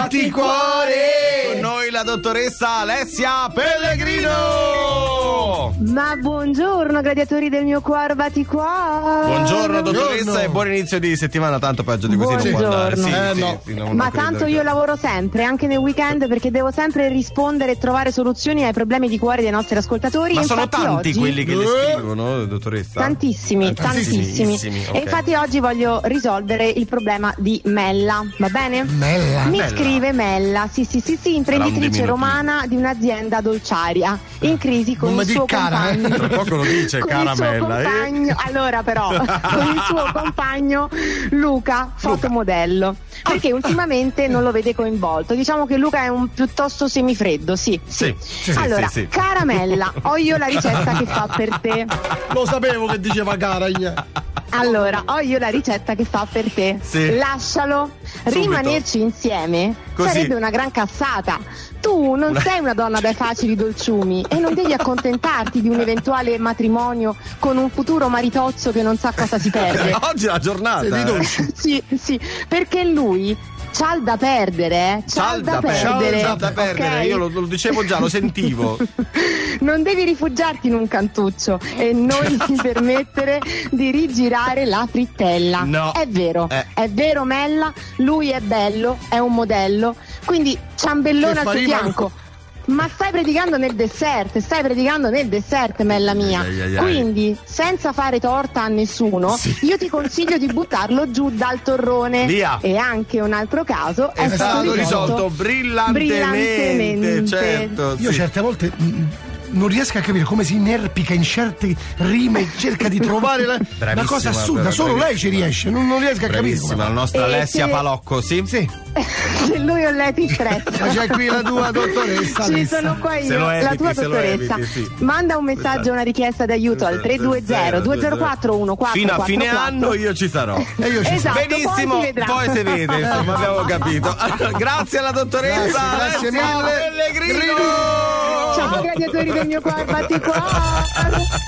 batticuore. Con noi la dottoressa Alessia Pellegrino. Ma buongiorno gladiatori del mio cuore batticuore. Buongiorno dottoressa e buon inizio di settimana, tanto peggio di così non può andare. No. Ma tanto io lavoro sempre, anche nei weekend, perché devo sempre rispondere e trovare soluzioni ai problemi di cuore dei nostri ascoltatori. Ma sono infatti tanti oggi, quelli che le scrivono, dottoressa? Tantissimi. Okay. E infatti oggi voglio risolvere il problema di Mella, va bene? Mi scrive Mella, sì, imprenditrice romana di un'azienda dolciaria, in crisi con il suo compagno. Tra poco lo dice, cara Mella. Allora però, con il suo compagno Luca, fotomodello. Perché ultimamente non lo vede coinvolto. Diciamo che Luca è un piuttosto semifreddo, sì. Allora, cara Mella, ho io la ricetta che fa per te. Lo sapevo che diceva cara. Allora, ho io la ricetta che fa per te. Lascialo. Subito. Rimanerci insieme sarebbe una gran cazzata. Tu non sei una donna dai facili dolciumi e non devi accontentarti di un eventuale matrimonio con un futuro maritozzo che non sa cosa si perde. Oggi è la giornata. Sì, perché lui c'ha da perdere, C'ha da perdere. Okay? Io lo dicevo già, lo sentivo. Non devi rifugiarti in un cantuccio e non ti permettere di rigirare la frittella. No. È vero Mella, lui è bello, è un modello, quindi ciambellone al tuo fianco. Ma stai predicando nel dessert, Mella mia. Quindi, senza fare torta a nessuno, io ti consiglio di buttarlo giù dal torrone. Via. E anche un altro caso è stato risolto brillantemente. Certo. Io certe volte non riesco a capire come si inerpica in certe rime, cerca di trovare una cosa assurda, solo lei ci riesce, non riesco a capire. La nostra Alessia Palocco, sì. Se lui o lei ti stressa. Ma c'è qui la tua dottoressa. Ci sono qua io, la tua dottoressa. Manda un messaggio, una richiesta d'aiuto al 320-204-1444. Fino a fine anno io ci sarò. E io ci sarò. Benissimo, poi si vede, insomma, abbiamo capito. Grazie alla dottoressa grazie mille. Pellegrino. Ciao gladiatori del mio cuore batticuore.